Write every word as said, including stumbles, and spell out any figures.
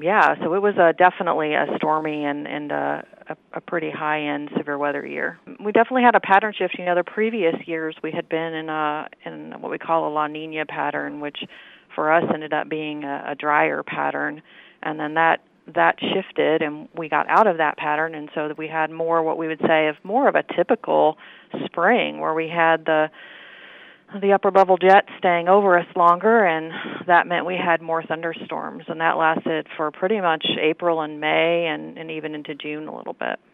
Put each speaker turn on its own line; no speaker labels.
yeah, so it was uh, definitely a stormy and, and uh, a, a pretty high-end severe weather year. We definitely had a pattern shift. You know, the previous years we had been in a in what we call a La Nina pattern, which for us ended up being a, a drier pattern, and then that that shifted, and we got out of that pattern, and so that we had more what we would say of more of a typical spring, where we had the the upper level jets staying over us longer, and that meant we had more thunderstorms, and that lasted for pretty much April and May and, and even into June a little bit.